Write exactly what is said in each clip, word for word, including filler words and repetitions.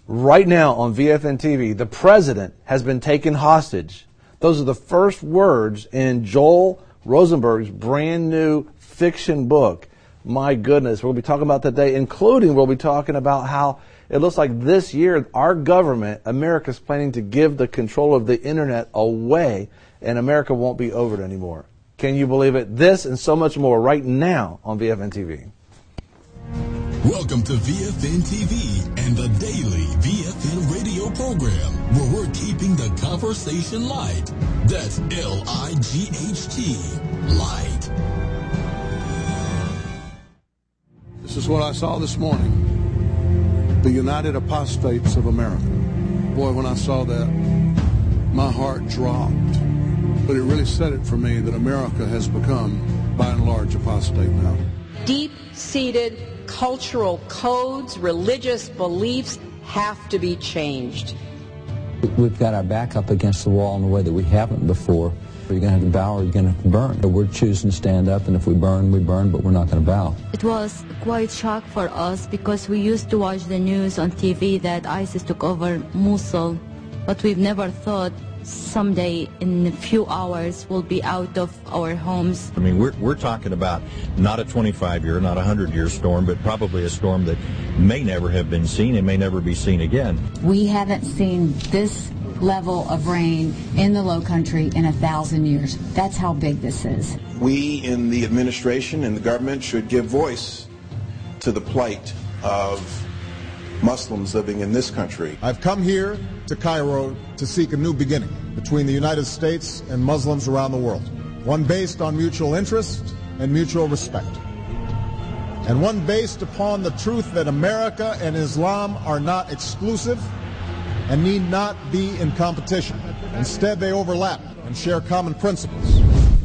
Right now on V F N T V, the president has been taken hostage. Those are the first words in Joel Rosenberg's brand new fiction book. My goodness, we'll be talking about today, including we'll be talking about how it looks like this year our government, America's planning to give the control of the internet away, and America won't be over it anymore. Can you believe it? This and so much more right now on V F N T V. Welcome to V F N T V and the daily V F N radio program, where we're keeping the conversation light. That's L I G H T, light. This is what I saw this morning. The United Apostates of America. Boy, when I saw that, my heart dropped. But it really said it for me that America has become, by and large, apostate now. Deep-seated cultural codes, religious beliefs have to be changed. We've got our back up against the wall in a way that we haven't before. You're going to have to bow or you're going to have to burn. We're choosing to stand up, and if we burn, we burn, but we're not going to bow. It was quite shock for us because we used to watch the news on T V that ISIS took over Mosul, but we've never thought someday in a few hours we'll be out of our homes. I mean, we're we're talking about not a twenty-five year, not a hundred year storm, but probably a storm that may never have been seen and may never be seen again. We haven't seen this level of rain in the Low Country in a thousand years. That's how big this is. We in the administration and the government should give voice to the plight of Muslims living in this country. I've come here to Cairo to seek a new beginning between the United States and Muslims around the world. One based on mutual interest and mutual respect. And one based upon the truth that America and Islam are not exclusive and need not be in competition. Instead, they overlap and share common principles.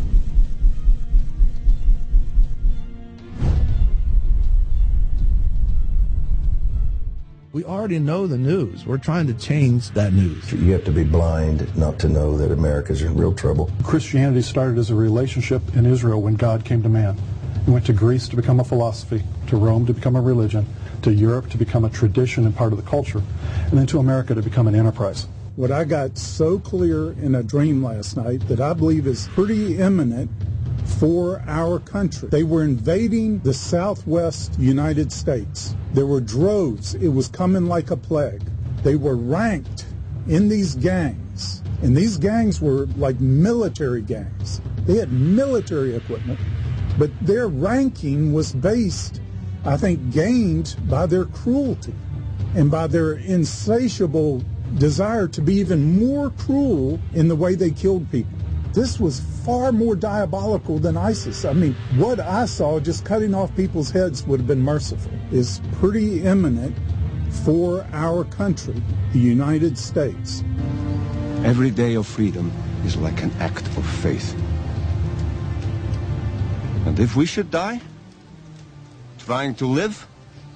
We already know the news. We're trying to change that news. You have to be blind not to know that America's in real trouble. Christianity started as a relationship in Israel when God came to man. He went to Greece to become a philosophy, to Rome to become a religion, to Europe to become a tradition and part of the culture, and then to America to become an enterprise. What I got so clear in a dream last night that I believe is pretty imminent for our country. They were invading the southwest United States. There were droves. It was coming like a plague. They were ranked in these gangs, and these gangs were like military gangs. They had military equipment, but their ranking was based, I think, gained by their cruelty and by their insatiable desire to be even more cruel in the way they killed people. This was far more diabolical than ISIS. I mean, what I saw, just cutting off people's heads would have been merciful, is pretty imminent for our country, the United States. Every day of freedom is like an act of faith. And if we should die trying to live,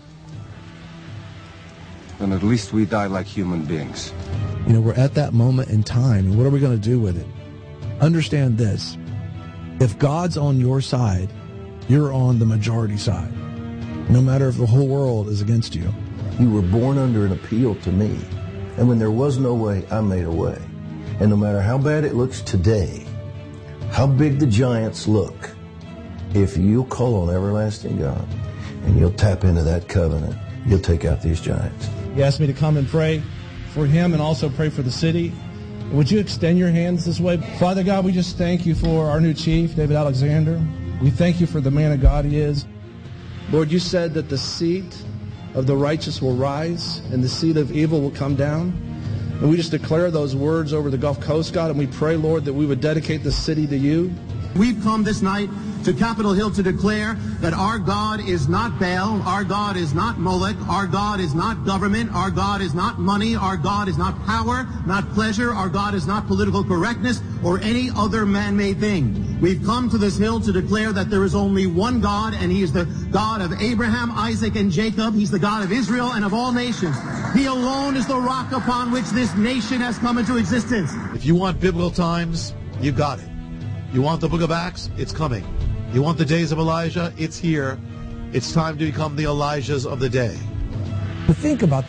then at least we die like human beings. You know, we're at that moment in time, and what are we going to do with it? Understand this. If God's on your side, you're on the majority side, no matter if the whole world is against you. You were born under an appeal to me, and when there was no way, I made a way. And no matter how bad it looks today, how big the giants look, if you'll call on everlasting God and you'll tap into that covenant, you'll take out these giants. He asked me to come and pray for him and also pray for the city. Would you extend your hands this way? Father God, we just thank you for our new chief, David Alexander. We thank you for the man of God he is. Lord, you said that the seat of the righteous will rise and the seat of evil will come down. And we just declare those words over the Gulf Coast, God, and we pray, Lord, that we would dedicate the city to you. We've come this night to Capitol Hill to declare that our God is not Baal, our God is not Molech, our God is not government, our God is not money, our God is not power, not pleasure, our God is not political correctness or any other man-made thing. We've come to this hill to declare that there is only one God, and he is the God of Abraham, Isaac, and Jacob. He's the God of Israel and of all nations. He alone is the rock upon which this nation has come into existence. If you want biblical times, you got it. You want the book of Acts? It's coming. You want the days of Elijah? It's here. It's time to become the Elijahs of the day. But think about these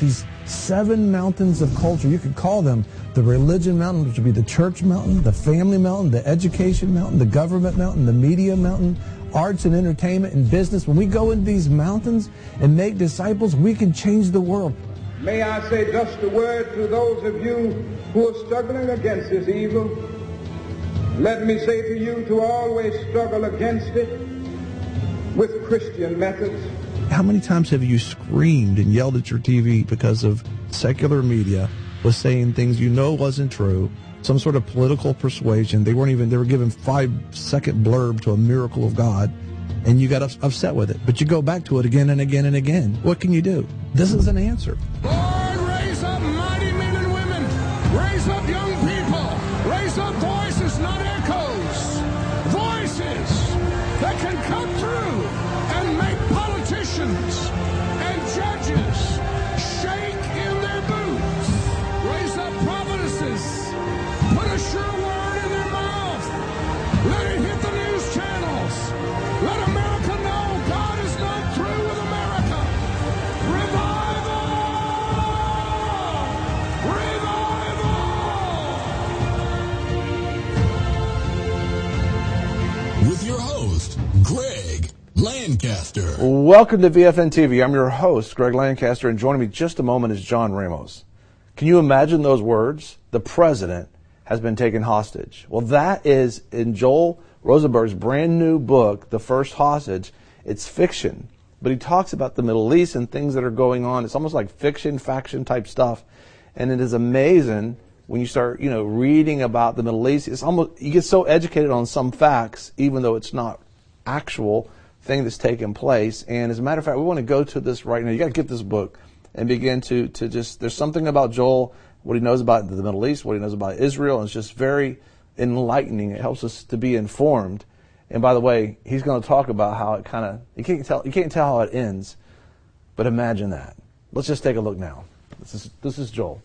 seven mountains of culture. You could call them the religion mountain, which would be the church mountain, the family mountain, the education mountain, the government mountain, the media mountain, arts and entertainment and business. When we go into these mountains and make disciples, we can change the world. May I say just a word to those of you who are struggling against this evil. Let me say to you to always struggle against it with Christian methods. How many times have you screamed and yelled at your T V because of secular media was saying things you know wasn't true, some sort of political persuasion? They weren't even, they were giving five second blurb to a miracle of God, and you got upset with it. But you go back to it again and again and again. What can you do? This is an answer. Lord, raise up mighty men and women. Raise up young people. Raise up voices, not echoes. Voices that can cut through and make politicians and judges shake in their boots. Raise up prophetesses. Put a sure word in their mouth. Let it hit the news channels. Let America know God is not through with America. Revival! Revival! With your host, Greg Lancaster. Welcome to V F N T V. I'm your host, Greg Lancaster, and joining me just a moment is John Ramos. Can you imagine those words? The president has been taken hostage. Well, that is in Joel Rosenberg's brand new book, The First Hostage. It's fiction, but he talks about the Middle East and things that are going on. It's almost like fiction, faction type stuff. And it is amazing when you start, you know, reading about the Middle East. It's almost, you get so educated on some facts, even though it's not actual thing that's taken place. And as a matter of fact, we want to go to this right now. You got to get this book and begin to, to just, there's something about Joel, what he knows about the Middle East, what he knows about Israel, and it's just very enlightening. It helps us to be informed. And by the way, he's going to talk about how it kind of, you can't tell, you can't tell how it ends, but imagine that. Let's just take a look now. This is, this is Joel.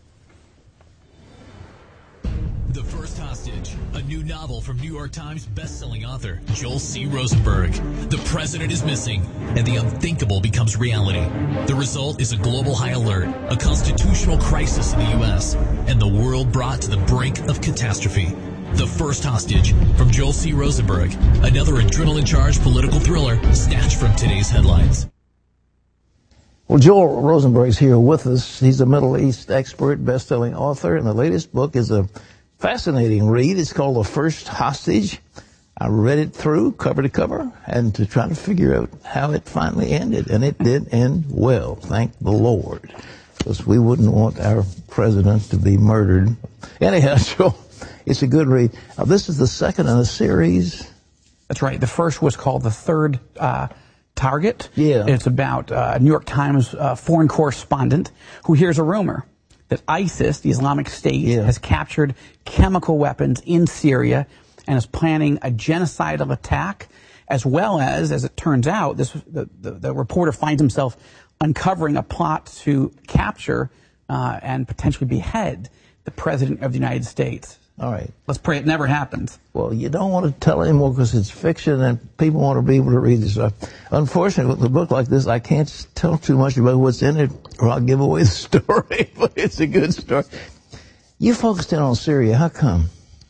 The First Hostage, a new novel from New York Times bestselling author Joel C. Rosenberg. The president is missing, and the unthinkable becomes reality. The result is a global high alert, a constitutional crisis in the U S, and the world brought to the brink of catastrophe. The First Hostage, from Joel C. Rosenberg, another adrenaline-charged political thriller snatched from today's headlines. Well, Joel Rosenberg's here with us. He's a Middle East expert, best-selling author, and the latest book is a fascinating read. It's called The First Hostage. I read it through cover to cover and to try to figure out how it finally ended, and it did end well, thank the Lord, because we wouldn't want our president to be murdered. Anyhow, Joel, it's a good read. Now, this is the second in a series. That's right. The first was called The Third uh, Target. Yeah. It's about a New York Times uh, foreign correspondent who hears a rumor that ISIS, the Islamic State, yeah. has captured chemical weapons in Syria and is planning a genocidal attack, as well as, as it turns out, this the, the, the reporter finds himself uncovering a plot to capture uh, and potentially behead the President of the United States. All right. Let's pray it never happens. Well, you don't want to tell anymore because it's fiction and people want to be able to read this stuff. Unfortunately, with a book like this, I can't tell too much about what's in it or I'll give away the story, but it's a good story. You focused in on Syria. How come?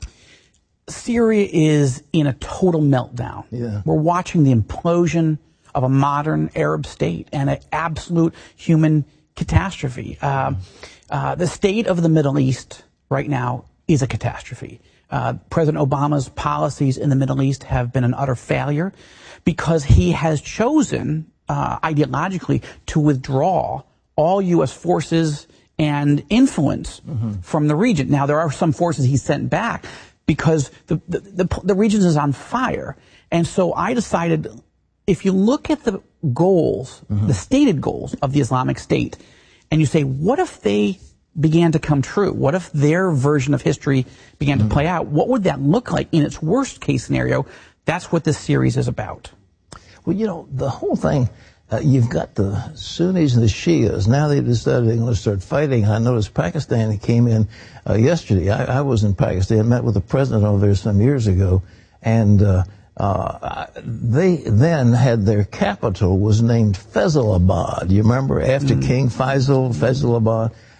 Syria is in a total meltdown. Yeah. We're watching the implosion of a modern Arab state and an absolute human catastrophe. Uh, uh, the state of the Middle East right now is a catastrophe. Uh, President Obama's policies in the Middle East have been an utter failure because he has chosen uh, ideologically to withdraw all U S forces and influence mm-hmm. from the region. Now, there are some forces he sent back because the, the, the, the region is on fire. And so I decided, if you look at the goals, mm-hmm. the stated goals of the Islamic State, and you say, what if they began to come true? What if their version of history began mm-hmm. to play out? What would that look like in its worst case scenario? That's what this series is about. Well, you know, the whole thing, uh, you've got the Sunnis and the Shias. Now they've decided they're going to start fighting. I noticed Pakistan came in uh, yesterday. I, I was in Pakistan, met with the president over there some years ago, and uh, uh, they then had their capital was named Faisalabad. You remember, after mm. King Faisal, Faisalabad.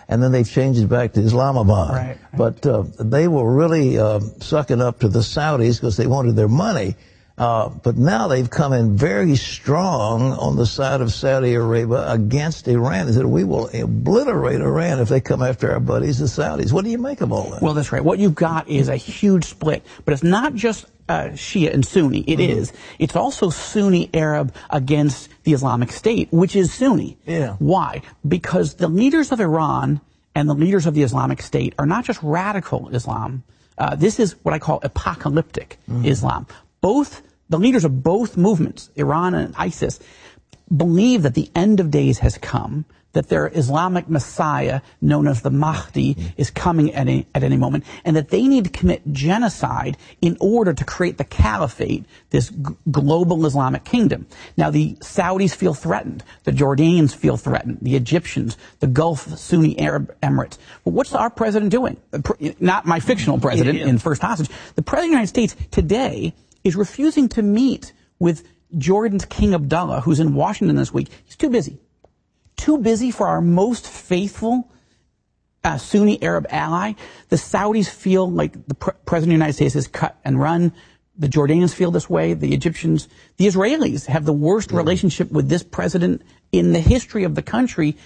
and then they've changed it back to Islamabad. Right, right. But uh, they were really uh, sucking up to the Saudis because they wanted their money. Uh, but now they've come in very strong on the side of Saudi Arabia against Iran. They said, we will obliterate Iran if they come after our buddies, the Saudis. What do you make of all that? Well, that's right. What you've got is a huge split. But it's not just uh, Shia and Sunni. It mm-hmm. is. It's also Sunni Arab against the Islamic State, which is Sunni. Yeah. Why? Because the leaders of Iran and the leaders of the Islamic State are not just radical Islam. Uh, this is what I call apocalyptic mm-hmm. Islam. Both the leaders of both movements, Iran and ISIS, believe that the end of days has come, that their Islamic Messiah, known as the Mahdi, mm-hmm. is coming at any, at any moment, and that they need to commit genocide in order to create the caliphate, this g- global Islamic kingdom. Now, the Saudis feel threatened. The Jordanians feel threatened. The Egyptians, the Gulf Sunni Arab Emirates. But what's our president doing? Not my fictional president yeah, yeah. in First Hostage. The president of the United States today is refusing to meet with Jordan's King Abdullah, who's in Washington this week. He's too busy. Too busy for our most faithful uh, Sunni Arab ally. The Saudis feel like the pre- President of the United States is cut and run. The Jordanians feel this way. The Egyptians, the Israelis have the worst yeah. relationship with this president in the history of the country.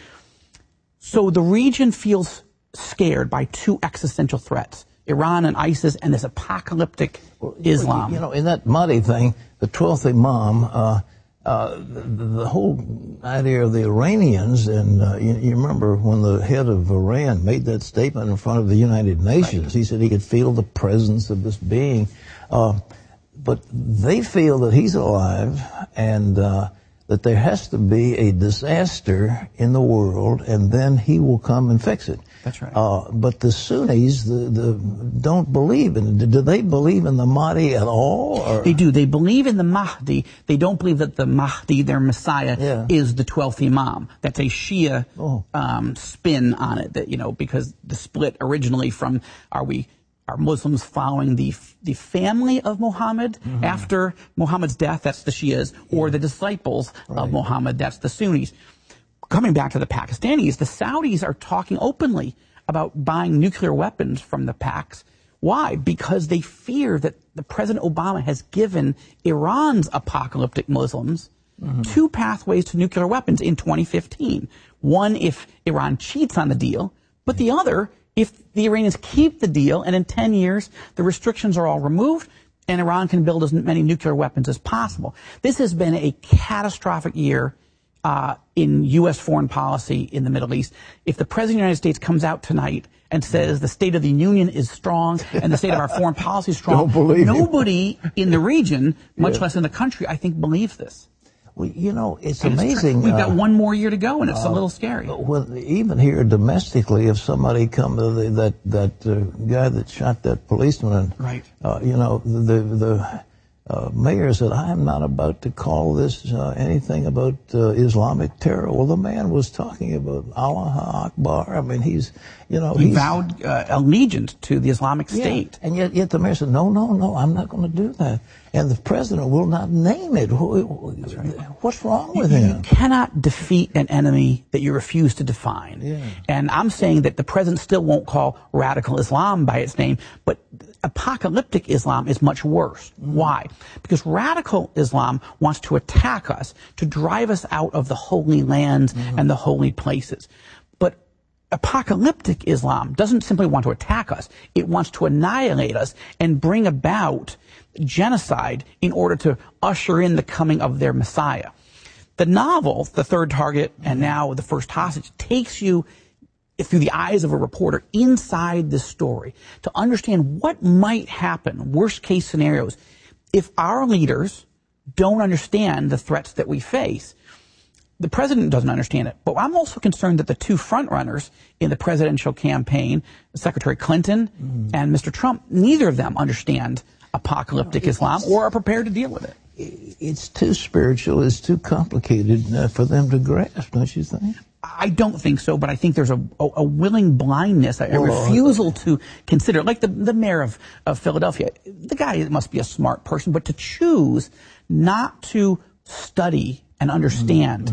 So the region feels scared by two existential threats. Iran and ISIS and this apocalyptic Islam. You know, in that Mahdi thing, the twelfth Imam, uh, uh, the, the whole idea of the Iranians, and uh, you, you remember when the head of Iran made that statement in front of the United Nations, right. he said he could feel the presence of this being. Uh, but they feel that he's alive and uh, that there has to be a disaster in the world, and then he will come and fix it. That's right. Uh, but the Sunnis the, the, don't believe in it. Do they believe in the Mahdi at all? Or? They do. They believe in the Mahdi. They don't believe that the Mahdi, their Messiah, yeah. is the twelfth Imam. That's a Shia oh. um, spin on it. That you know, because the split originally from are we are Muslims following the the family of Muhammad mm-hmm. after Muhammad's death? That's the Shias, yeah. or the disciples right. of Muhammad? That's the Sunnis. Coming back to the Pakistanis, the Saudis are talking openly about buying nuclear weapons from the Pacs. Why? Because they fear that the President Obama has given Iran's apocalyptic Muslims mm-hmm. two pathways to nuclear weapons in twenty fifteen. One, if Iran cheats on the deal, but the other, if the Iranians keep the deal and in ten years the restrictions are all removed and Iran can build as many nuclear weapons as possible. This has been a catastrophic year Uh, in U S foreign policy in the Middle East. If the President of the United States comes out tonight and says the State of the Union is strong and the state of our foreign policy is strong, nobody him. in the region, much yeah. less in the country, I think, believes this. Well, you know, it's and amazing. It's We've got uh, one more year to go, and it's uh, a little scary. Well, even here domestically, if somebody comes, uh, that that uh, guy that shot that policeman, and, right? Uh, you know, the the. Uh, mayor said, I am not about to call this uh, anything about uh, Islamic terror. Well, the man was talking about Allah Akbar. I mean, he's, you know. He he's, vowed uh, allegiance to the Islamic State. Yeah, and yet, yet the mayor said, no, no, no, I'm not going to do that. And the president will not name it. Right. What's wrong with you, him? You cannot defeat an enemy that you refuse to define. Yeah. And I'm saying that the president still won't call radical Islam by its name, but apocalyptic Islam is much worse. Mm. Why? Because radical Islam wants to attack us, to drive us out of the holy lands mm. and the holy places. But apocalyptic Islam doesn't simply want to attack us. It wants to annihilate us and bring about genocide in order to usher in the coming of their Messiah. The novel, The Third Target, and now The First Hostage, takes you through the eyes of a reporter inside this story to understand what might happen, worst case scenarios, if our leaders don't understand the threats that we face. The president doesn't understand it, but I'm also concerned that the two frontrunners in the presidential campaign, Secretary Clinton mm. and Mister Trump, neither of them understand apocalyptic no, Islam or are prepared to deal with it. It's too spiritual, it's too complicated uh, for them to grasp, don't you think? I don't think so, but I think there's a, a, a willing blindness, a, a refusal to consider, like the, the mayor of, of Philadelphia. The guy must be a smart person, but to choose not to study and understand mm-hmm.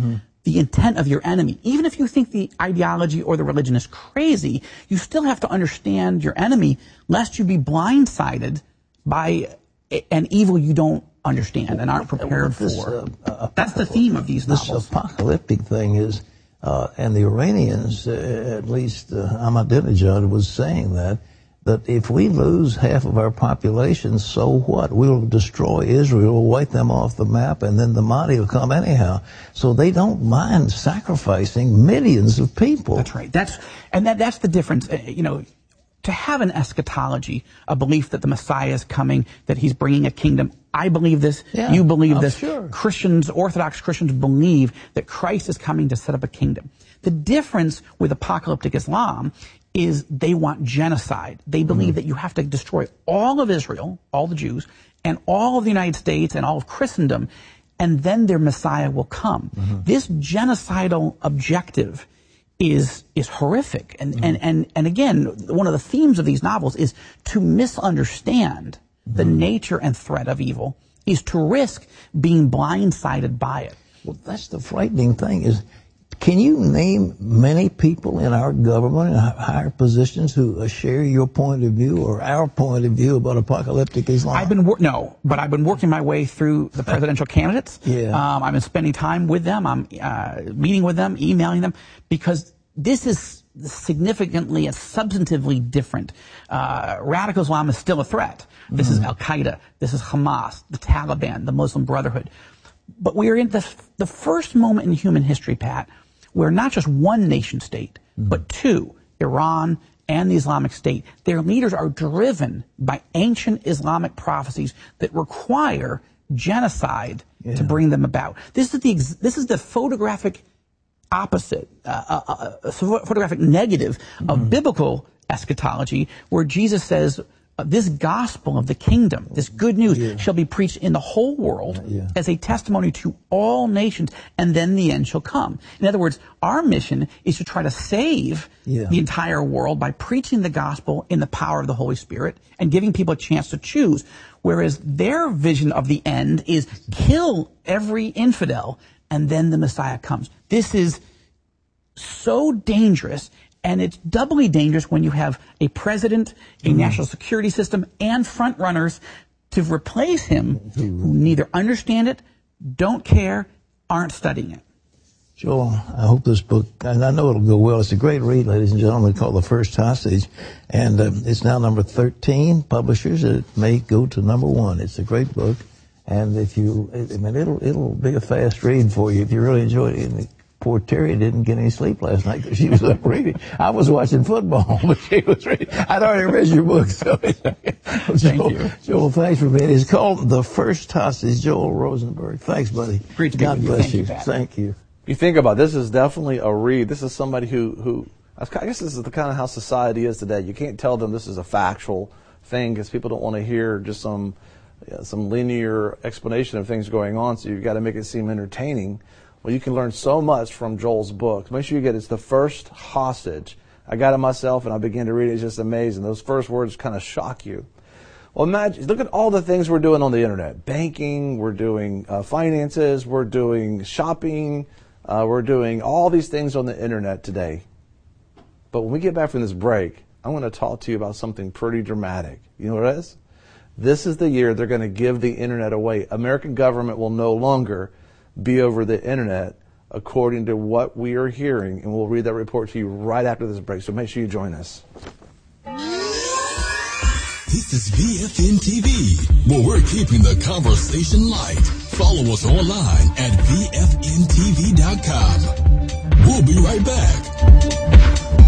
the intent of your enemy. Even if you think the ideology or the religion is crazy, you still have to understand your enemy, lest you be blindsided by an evil you don't understand and aren't prepared this, for. Uh, uh, That's the theme of these this novels. This apocalyptic thing is, uh, and the Iranians, uh, at least uh, Ahmadinejad was saying that, that if we lose half of our population, so what? We'll destroy Israel, we'll wipe them off the map, and then the Mahdi will come anyhow. So they don't mind sacrificing millions of people. That's right. That's and that that's the difference. Uh, you know, to have an eschatology, a belief that the Messiah is coming, that he's bringing a kingdom. I believe this. Yeah, you believe I'm this. sure. Christians, Orthodox Christians, believe that Christ is coming to set up a kingdom. The difference with apocalyptic Islam is they want genocide. They believe mm-hmm. that you have to destroy all of Israel, all the Jews, and all of the United States and all of Christendom, and then their Messiah will come. Mm-hmm. This genocidal objective is is horrific. And, mm-hmm. and, and, and again, one of the themes of these novels is to misunderstand mm-hmm. the nature and threat of evil, is to risk being blindsided by it. Well, that's the frightening thing is, can you name many people in our government in higher positions who share your point of view or our point of view about apocalyptic Islam? I've been wor- no, but I've been working my way through the presidential candidates. Yeah. Um, I've been spending time with them. I'm uh, meeting with them, emailing them, because this is significantly and substantively different. Uh, radical Islam is still a threat. This mm. is Al-Qaeda. This is Hamas, the Taliban, the Muslim Brotherhood. But we are in the, the first moment in human history, Pat, where not just one nation state, mm. but two, Iran and the Islamic State, their leaders are driven by ancient Islamic prophecies that require genocide yeah. to bring them about. This is the this is the photographic opposite, uh, uh, uh, photographic negative mm. of biblical eschatology, where Jesus says, Uh, this gospel of the kingdom, this good news, yeah. shall be preached in the whole world yeah. as a testimony to all nations, and then the end shall come. In other words, our mission is to try to save yeah. the entire world by preaching the gospel in the power of the Holy Spirit and giving people a chance to choose, whereas their vision of the end is kill every infidel, and then the Messiah comes. This is so dangerous. And it's doubly dangerous when you have a president, a mm. national security system, and front runners to replace him who neither understand it, don't care, aren't studying it. Joel, I hope this book, and I know it'll go well. It's a great read, ladies and gentlemen, called The First Hostage. And uh, it's now number thirteen publishers. It may go to number one. It's a great book. And if you, I mean, it'll, it'll be a fast read for you if you really enjoy it. And poor Terry didn't get any sleep last night because she was up reading. I was watching football, but she was reading. I'd already read your book. So Joel, Thank you. Joel, thanks for being here. It's called The First Hostage, Joel Rosenberg. Thanks, buddy. Great to be God with bless you. you. Thank you, Thank you. You think about it, this is definitely a read. This is somebody who, who, I guess this is the kind of how society is today. You can't tell them this is a factual thing because people don't want to hear just some, yeah, some linear explanation of things going on, so you've got to make it seem entertaining. Well, you can learn so much from Joel's book. Make sure you get it. It's The First Hostage. I got it myself, and I began to read it. It's just amazing. Those first words kind of shock you. Well, imagine, look at all the things we're doing on the Internet. Banking, we're doing uh, finances, we're doing shopping, uh, we're doing all these things on the Internet today. But when we get back from this break, I'm going to talk to you about something pretty dramatic. You know what it is? This is the year they're going to give the Internet away. American government will no longer be over the Internet, according to what we are hearing, and we'll read that report to you right after this break, so make sure you join us. This is V F N T V, where we're keeping the conversation light. Follow us online at V F N T V dot com. We'll be right back.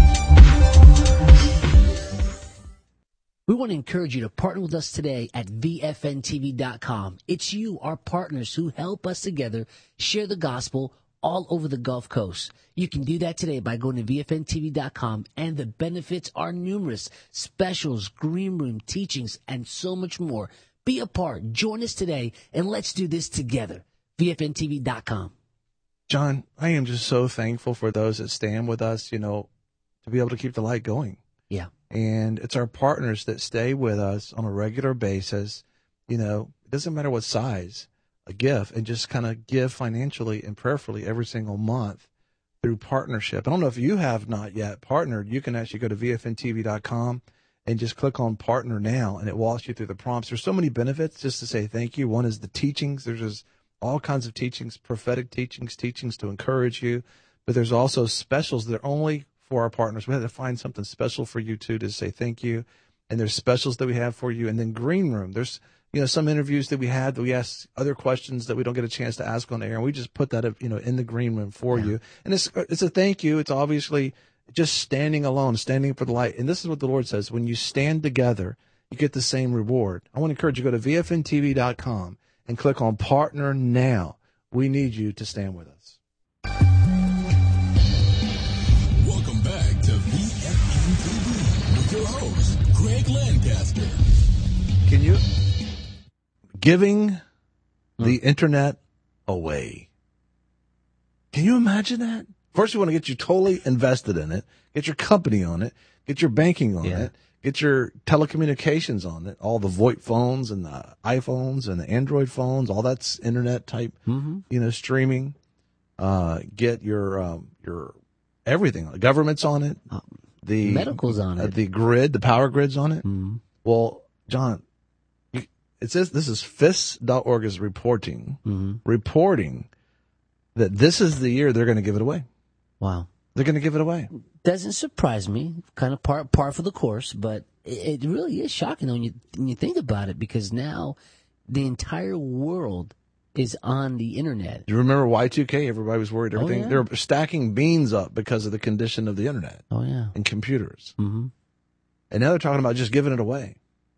We want to encourage you to partner with us today at V F N T V dot com. It's you, our partners, who help us together share the gospel all over the Gulf Coast. You can do that today by going to V F N T V dot com, and the benefits are numerous. Specials, green room, teachings, and so much more. Be a part. Join us today, and let's do this together. V F N T V dot com. John, I am just so thankful for those that stand with us, you know, to be able to keep the light going. Yeah. And it's our partners that stay with us on a regular basis. You know, it doesn't matter what size. a gift and just kind of give financially and prayerfully every single month through partnership. I don't know if you have not yet partnered. You can actually go to V F N T V dot com and just click on partner now, and it walks you through the prompts. There's so many benefits just to say thank you. One is the teachings. There's just all kinds of teachings, prophetic teachings, teachings to encourage you. But there's also specials that are only for our partners. We had to find something special for you, too, to say thank you. And there's specials that we have for you. And then Green Room. There's, you know, some interviews that we had that we asked other questions that we don't get a chance to ask on air. And we just put that, you know, in the Green Room for yeah. you. And it's, it's a thank you. It's obviously just standing alone, standing for the light. And this is what the Lord says. When you stand together, you get the same reward. I want to encourage you to go to V F N T V dot com and click on Partner Now. We need you to stand with us. Welcome back to V F N T V with your host, Greg Lancaster. Can you... Giving the internet away. Can you imagine that? First, we want to get you totally invested in it, get your company on it, get your banking on yeah. it, get your telecommunications on it, all the VoIP phones and the iPhones and the Android phones, all that's internet type, mm-hmm. you know, streaming. Uh, get your um, your everything. The government's on it. The medical's on uh, it. The grid, the power grid's on it. Mm-hmm. Well, John, it says this is F I S dot org is reporting, mm-hmm. reporting that this is the year they're going to give it away. Wow. They're going to give it away. Doesn't surprise me. Kind of par, par for the course, but it, it really is shocking when you, when you think about it, because now the entire world is on the internet. Do you remember Y two K? Everybody was worried. Everything. Oh, yeah. They're stacking beans up because of the condition of the internet. Oh, yeah. And computers. Mm-hmm. And now they're talking about just giving it away.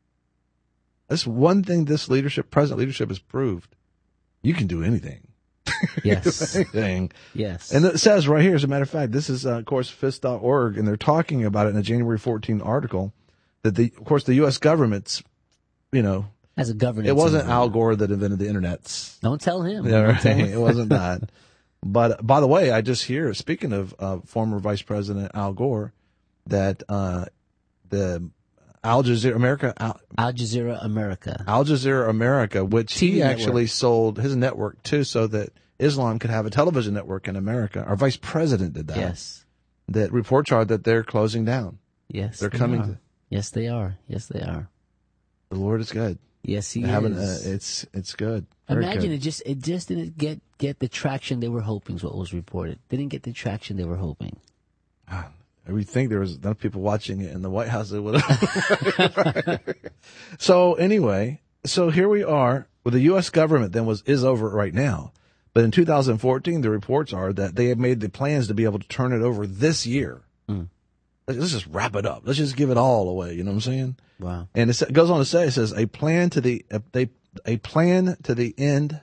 That's one thing this leadership, present leadership, has proved. You can do anything. Yes. anything. Yes. And it says right here, as a matter of fact, this is, uh, of course, F I S dot org, and they're talking about it in a January fourteenth article, that, the, of course, the U S government's, you know, as a governance. It wasn't Al Gore that invented the internet. Don't tell him. Yeah, right. Tell him. It wasn't that. But by the way, I just hear, speaking of uh, former Vice President Al Gore, that uh, the Al Jazeera America, Al, Al Jazeera America, Al Jazeera America, which T V he actually network. sold his network to, so that Islam could have a television network in America. Our Vice President did that. Yes. That reports are that they're closing down. Yes, they're they coming. Are. To, yes, they are. Yes, they are. The Lord is good. Yes, he having is. A, it's it's good. Very Imagine good. it just it just didn't get get the traction they were hoping. Is what was reported. They didn't get the traction they were hoping. I would think there was enough people watching it in the White House that would have. So anyway, so here we are. Well, the U S government then was is over right now, but in two thousand fourteen, the reports are that they have made the plans to be able to turn it over this year. Mm. Let's just wrap it up. Let's just give it all away. You know what I'm saying? Wow. And it goes on to say, it says a plan to the a, they a plan to the end,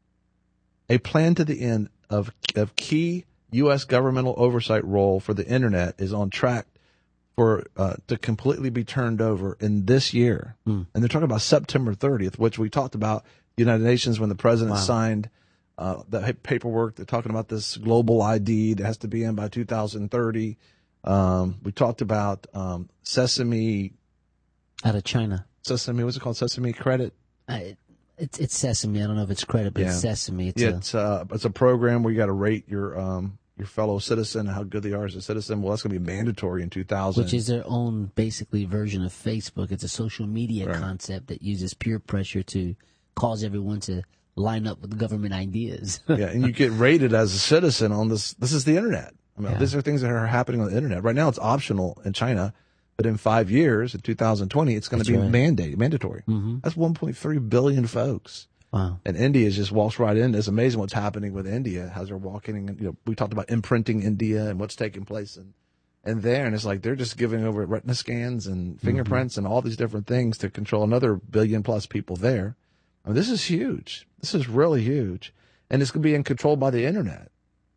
a plan to the end of of key U S governmental oversight role for the internet is on track for uh, to completely be turned over in this year. Mm. And they're talking about September thirtieth, which we talked about the United Nations when the president Wow. signed uh, the paperwork. They're talking about this global I D that has to be in by two thousand thirty. Um, we talked about um, Sesame. Out of China. Sesame, what's it called? Sesame Credit? I, it's it's Sesame. I don't know if it's credit, but Yeah. it's Sesame. It's yeah, a, it's, uh, it's a program where you got to rate your um, your fellow citizen, how good they are as a citizen. Well, that's going to be mandatory in two thousand. which is their own, basically, version of Facebook. It's a social media Right. concept that uses peer pressure to cause everyone to line up with government ideas. Yeah, and you get rated as a citizen on this. This is the internet. I mean, Yeah. these are things that are happening on the internet. Right now, it's optional in China, but in five years, in two thousand twenty, it's going to That's be right. mandated, mandatory. Mm-hmm. That's one point three billion folks. Wow. And India just walks right in. It's amazing what's happening with India, how they're walking. In, you know, we talked about imprinting India and what's taking place in, and there, and it's like they're just giving over retina scans and fingerprints and all these different things to control another billion plus people there. I mean, this is huge. This is really huge, and it's going to be in control by the internet.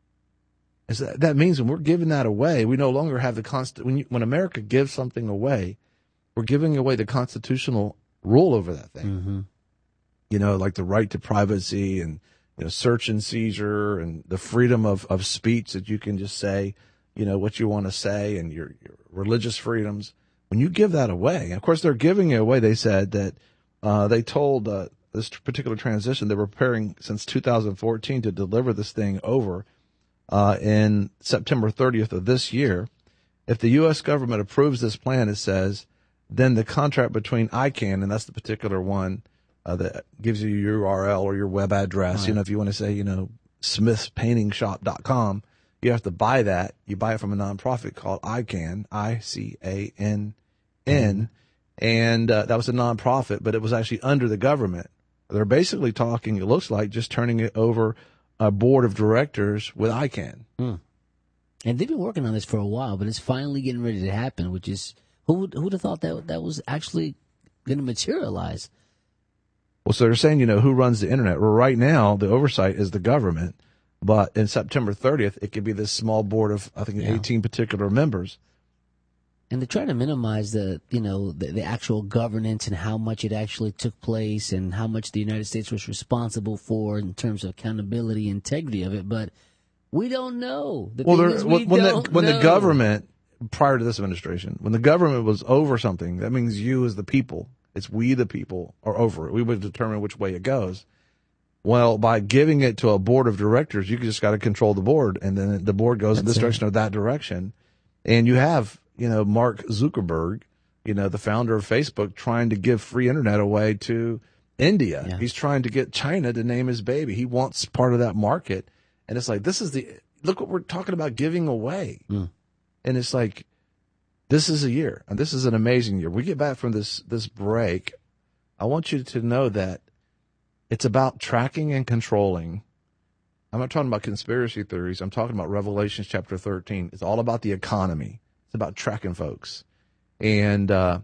Is that, that means when we're giving that away, we no longer have the const. When you, when America gives something away, we're giving away the constitutional rule over that thing. Mm-hmm. You know, like the right to privacy and, you know, search and seizure and the freedom of, of speech that you can just say, you know, what you want to say and your, your religious freedoms. When you give that away, of course, they're giving it away. They said that uh, they told uh, this particular transition. They're preparing since two thousand fourteen to deliver this thing over uh, in September thirtieth of this year. If the U S government approves this plan, it says, then the contract between ICANN, and that's the particular one uh, that gives you your U R L or your web address. Right. You know, if you want to say, you know, smiths painting shop dot com, you have to buy that. You buy it from a nonprofit called ICANN, I C A N N, and uh, that was a nonprofit, but it was actually under the government. They're basically talking, it looks like, just turning it over a board of directors with ICANN. Hmm. And they've been working on this for a while, but it's finally getting ready to happen, which is, who would, who would have thought that that was actually going to materialize? Well, so they're saying, you know, who runs the internet? Well, right now, the oversight is the government, but in September thirtieth, it could be this small board of, I think, yeah. eighteen particular members. And they're trying to minimize the, you know, the, the actual governance and how much it actually took place and how much the United States was responsible for in terms of accountability, integrity of it. But we don't know. The well, thing is we when, don't the, when know. the government, prior to this administration, when the government was over something, that means you as the people, it's we the people are over it. We would determine which way it goes. Well, by giving it to a board of directors, you just got to control the board, and then the board goes That's in this it. direction or that direction. And you have, you know, Mark Zuckerberg, you know, the founder of Facebook, trying to give free internet away to India. Yeah. He's trying to get China to name his baby. He wants part of that market. And it's like, this is the, look what we're talking about giving away. Mm. And it's like, this is a year, and this is an amazing year. We get back from this, this break. I want you to know that it's about tracking and controlling. I'm not talking about conspiracy theories. I'm talking about Revelation chapter thirteen. It's all about the economy. It's about tracking folks. And uh,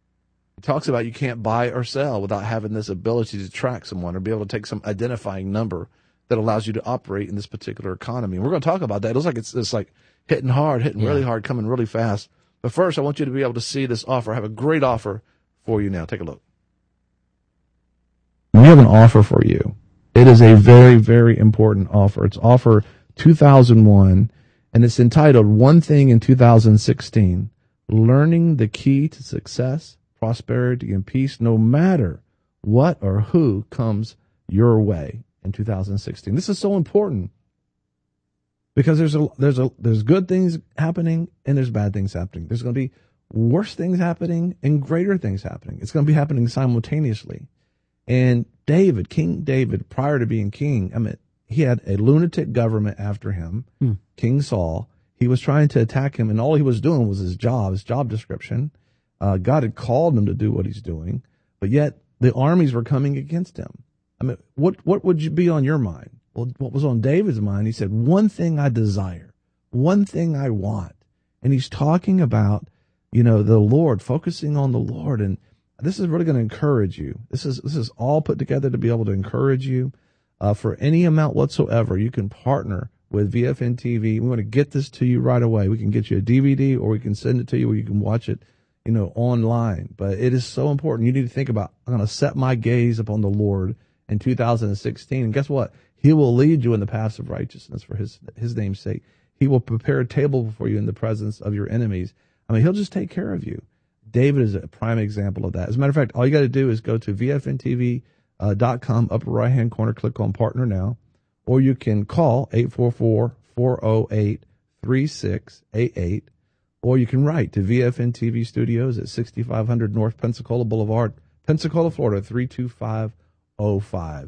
it talks about you can't buy or sell without having this ability to track someone or be able to take some identifying number that allows you to operate in this particular economy. And we're going to talk about that. It looks like it's, it's like hitting hard, hitting yeah. really hard, coming really fast. But first, I want you to be able to see this offer. I have a great offer for you now. Take a look. We have an offer for you. It is a very, very important offer. It's offer two thousand one, and it's entitled One Thing in two thousand sixteen, Learning the Key to Success, Prosperity, and Peace, no matter what or who comes your way in two thousand sixteen. This is so important because there's a there's a there's good things happening and there's bad things happening. There's going to be worse things happening and greater things happening. It's going to be happening simultaneously. And David, King David, prior to being king, I mean, he had a lunatic government after him, hmm. King Saul. He was trying to attack him, and all he was doing was his job, his job description. Uh, God had called him to do what he's doing, but yet the armies were coming against him. I mean, what what would you be on your mind? Well, what was on David's mind? He said, one thing I desire, one thing I want. And he's talking about, you know, the Lord, focusing on the Lord. And this is really going to encourage you. This is this is all put together to be able to encourage you. Uh, for any amount whatsoever, you can partner with V F N T V. We want to get this to you right away. We can get you a D V D, or we can send it to you where you can watch it, you know, online. But it is so important. You need to think about, I'm going to set my gaze upon the Lord in two thousand sixteen. And guess what? He will lead you in the paths of righteousness for his his name's sake. He will prepare a table before you in the presence of your enemies. I mean, he'll just take care of you. David is a prime example of that. As a matter of fact, all you got to do is go to V F N T V dot com, upper right-hand corner, click on Partner Now, or you can call eight four four, four oh eight, three six eight eight, or you can write to V F N T V Studios at sixty-five hundred North Pensacola Boulevard, Pensacola, Florida, three two five oh five.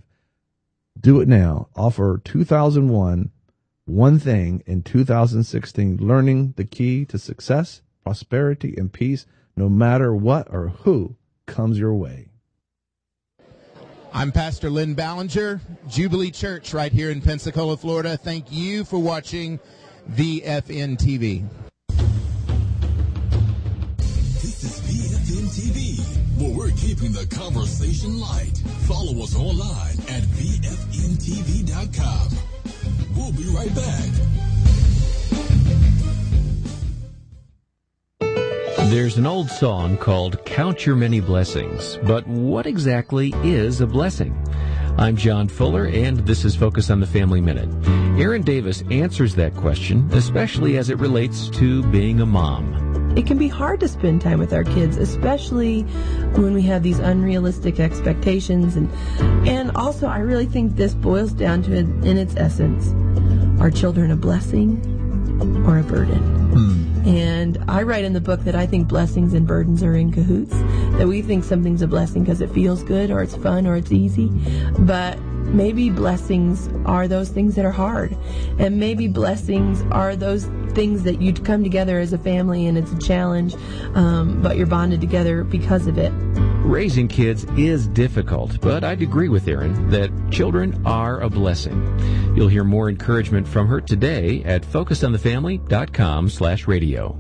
Do it now. Offer two thousand one, One Thing in two thousand sixteen, learning the key to success, prosperity, and peace, no matter what or who comes your way. I'm Pastor Lynn Ballinger, Jubilee Church right here in Pensacola, Florida. Thank you for watching V F N T V. This is V F N T V, where we're keeping the conversation light. Follow us online at V F N T V dot com. We'll be right back. There's an old song called Count Your Many Blessings, but what exactly is a blessing? I'm John Fuller, and this is Focus on the Family Minute. Aaron Davis answers that question, especially as it relates to being a mom. it can be hard to spend time with our kids, especially when we have these unrealistic expectations. And and also, I really think this boils down to, it in its essence, are children a blessing or a burden? Hmm. And I write in the book that I think blessings and burdens are in cahoots, that we think something's a blessing because it feels good or it's fun or it's easy, but maybe blessings are those things that are hard, and maybe blessings are those things that you come together as a family and it's a challenge, um, but you're bonded together because of it. Raising kids is difficult, but I'd agree with Erin that children are a blessing. You'll hear more encouragement from her today at focus on the family dot com slash radio.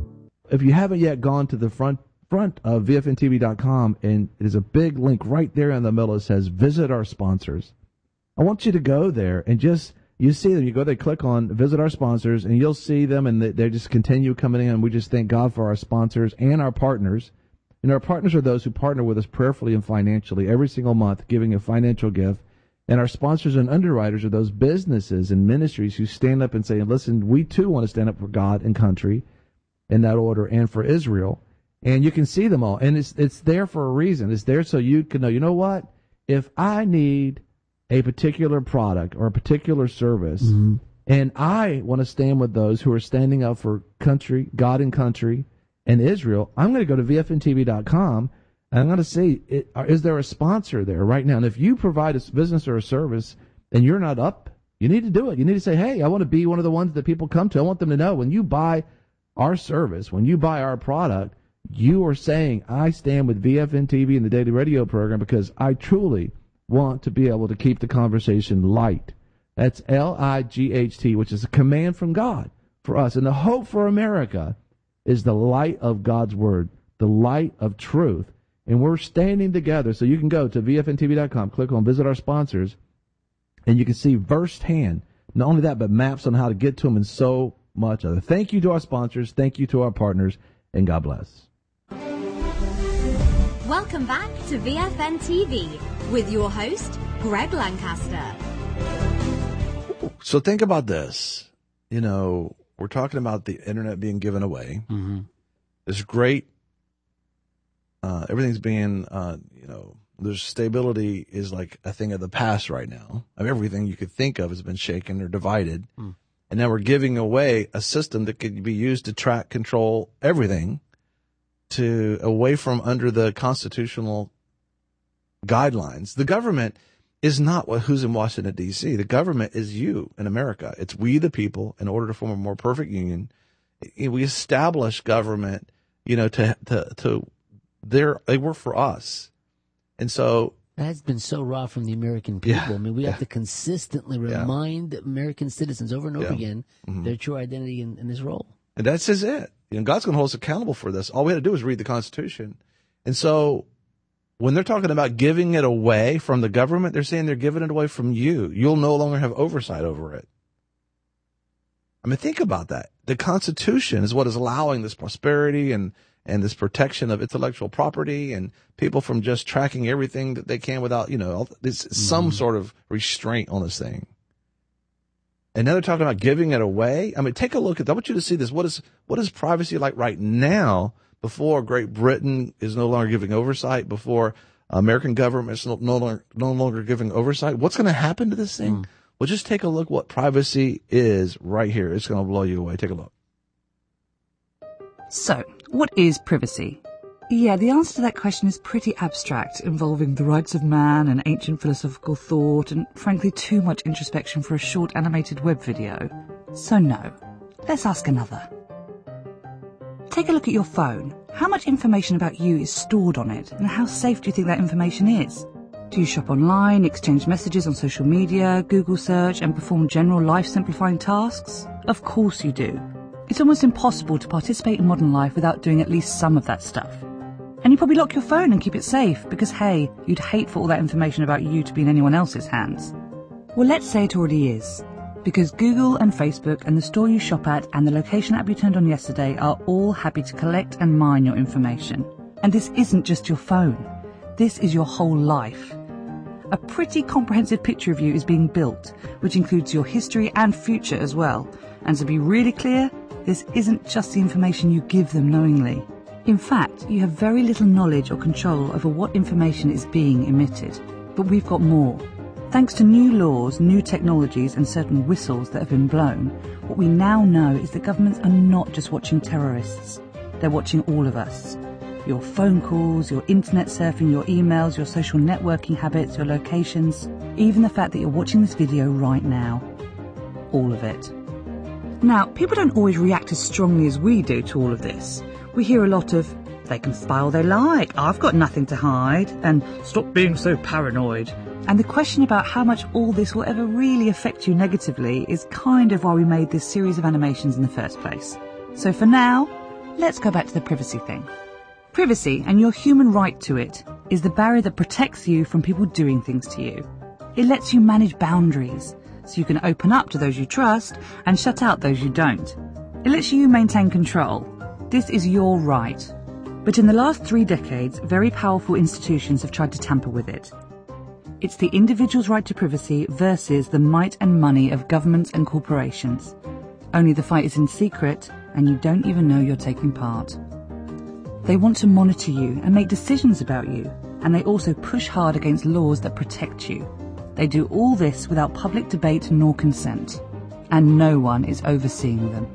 If you haven't yet gone to the front front of V F N T V dot com, and there's a big link right there in the middle that says visit our sponsors. I want you to go there and just, you see them, you go there, click on visit our sponsors, and you'll see them, and they, they just continue coming in, and we just thank God for our sponsors and our partners. And our partners are those who partner with us prayerfully and financially every single month, giving a financial gift. And our sponsors and underwriters are those businesses and ministries who stand up and say, listen, we too want to stand up for God and country in that order, and for Israel. And you can see them all. And it's it's there for a reason. It's there so you can know, you know what? If I need a particular product or a particular service, mm-hmm. and I want to stand with those who are standing up for country, God and country, and Israel, I'm going to go to V F N T V dot com, and I'm going to see, it, is there a sponsor there right now? And if you provide a business or a service and you're not up, you need to do it. You need to say, hey, I want to be one of the ones that people come to. I want them to know when you buy our service, when you buy our product, you are saying, I stand with V F N T V and the Daily Radio program because I truly want to be able to keep the conversation light. That's L I G H T, which is a command from God for us. And the hope for America is the light of God's Word, the light of truth. And we're standing together. So you can go to V F N T V dot com, click on Visit Our Sponsors, and you can see firsthand, not only that, but maps on how to get to them and so much other. Thank you to our sponsors. Thank you to our partners. And God bless. Welcome back to V F N T V with your host, Greg Lancaster. So think about this. You know, we're talking about the internet being given away. Mm-hmm. It's great. Uh, everything's being, uh, you know, there's stability is like a thing of the past right now. I mean, everything you could think of has been shaken or divided. Mm. And now we're giving away a system that could be used to track, control everything to away from under the constitutional guidelines. The government is not what who's in Washington, D C. The government is you in America. It's we, the people, in order to form a more perfect union. We establish government, you know, to, to, to, they're, they work for us. And so that's been so raw from the American people. Yeah, I mean, we yeah. have to consistently remind yeah. American citizens over and over yeah. again mm-hmm. their true identity in, in this role. And that's just it. You know, God's going to hold us accountable for this. All we had to do was read the Constitution. And so when they're talking about giving it away from the government, they're saying they're giving it away from you. You'll no longer have oversight over it. I mean, think about that. The Constitution is what is allowing this prosperity and, and this protection of intellectual property and people from just tracking everything that they can without, you know, there's mm-hmm. some sort of restraint on this thing. And now they're talking about giving it away. I mean, take a look at that. I want you to see this. What is, what is privacy like right now before Great Britain is no longer giving oversight, before American government is no, no longer, no longer giving oversight? What's going to happen to this thing? Mm. Well, just take a look what privacy is right here. It's going to blow you away. Take a look. So, what is privacy? Yeah, the answer to that question is pretty abstract, involving the rights of man and ancient philosophical thought, and frankly too much introspection for a short animated web video. So no. Let's ask another. Take a look at your phone. How much information about you is stored on it, and how safe do you think that information is? Do you shop online, exchange messages on social media, Google search, and perform general life-simplifying tasks? Of course you do. It's almost impossible to participate in modern life without doing at least some of that stuff. And you probably lock your phone and keep it safe because, hey, you'd hate for all that information about you to be in anyone else's hands. Well, let's say it already is. Because Google and Facebook and the store you shop at and the location app you turned on yesterday are all happy to collect and mine your information. And this isn't just your phone. This is your whole life. A pretty comprehensive picture of you is being built, which includes your history and future as well. And to be really clear, this isn't just the information you give them knowingly. In fact, you have very little knowledge or control over what information is being emitted. But we've got more. Thanks to new laws, new technologies and certain whistles that have been blown, what we now know is that governments are not just watching terrorists. They're watching all of us. Your phone calls, your internet surfing, your emails, your social networking habits, your locations, even the fact that you're watching this video right now. All of it. Now, people don't always react as strongly as we do to all of this. We hear a lot of, they can spy all they like, I've got nothing to hide, and stop being so paranoid. And the question about how much all this will ever really affect you negatively is kind of why we made this series of animations in the first place. So for now, let's go back to the privacy thing. Privacy, and your human right to it, is the barrier that protects you from people doing things to you. It lets you manage boundaries, so you can open up to those you trust and shut out those you don't. It lets you maintain control. This is your right. But in the last three decades, very powerful institutions have tried to tamper with it. It's the individual's right to privacy versus the might and money of governments and corporations. Only the fight is in secret, and you don't even know you're taking part. They want to monitor you and make decisions about you, and they also push hard against laws that protect you. They do all this without public debate nor consent, and no one is overseeing them.